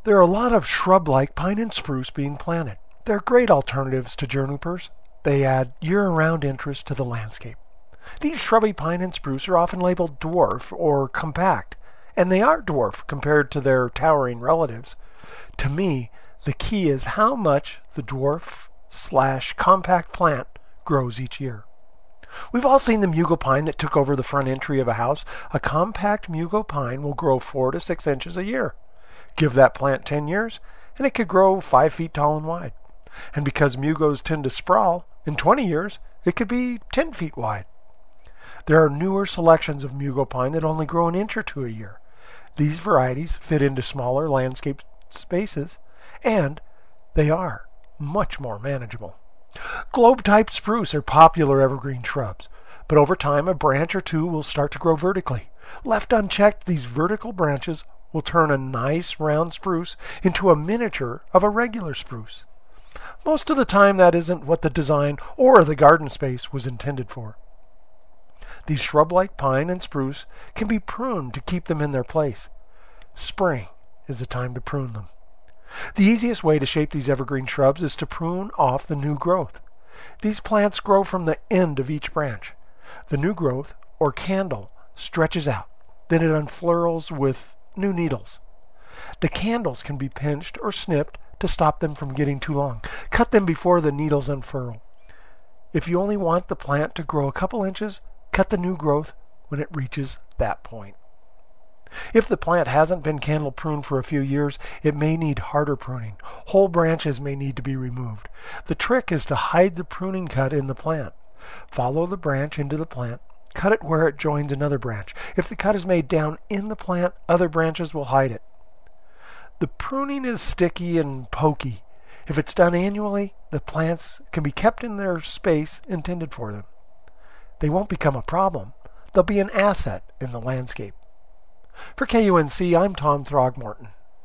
There are a lot of shrub-like pine and spruce being planted. They're great alternatives to junipers. They add year-round interest to the landscape. These shrubby pine and spruce are often labeled dwarf or compact, and they are dwarf compared to their towering relatives. To me, the key is how much the dwarf/compact plant grows each year. We've all seen the mugo pine that took over the front entry of a house. A compact mugo pine will grow 4 to 6 inches a year. Give that plant 10 years, and it could grow 5 feet tall and wide. And because mugos tend to sprawl, in 20 years, it could be 10 feet wide. There are newer selections of mugo pine that only grow an inch or two a year. These varieties fit into smaller landscape spaces, and they are much more manageable. Globe-type spruce are popular evergreen shrubs, but over time a branch or two will start to grow vertically. Left unchecked, these vertical branches will turn a nice round spruce into a miniature of a regular spruce. Most of the time that isn't what the design or the garden space was intended for. These shrub-like pine and spruce can be pruned to keep them in their place. Spring is the time to prune them. The easiest way to shape these evergreen shrubs is to prune off the new growth. These plants grow from the end of each branch. The new growth, or candle, stretches out. Then it unfurls with new needles. The candles can be pinched or snipped to stop them from getting too long. Cut them before the needles unfurl. If you only want the plant to grow a couple inches, cut the new growth when it reaches that point. If the plant hasn't been candle pruned for a few years, it may need harder pruning. Whole branches may need to be removed. The trick is to hide the pruning cut in the plant. Follow the branch into the plant. Cut it where it joins another branch. If the cut is made down in the plant, other branches will hide it. The pruning is sticky and pokey. If it's done annually, the plants can be kept in their space intended for them. They won't become a problem. They'll be an asset in the landscape. For KUNC, I'm Tom Throgmorton.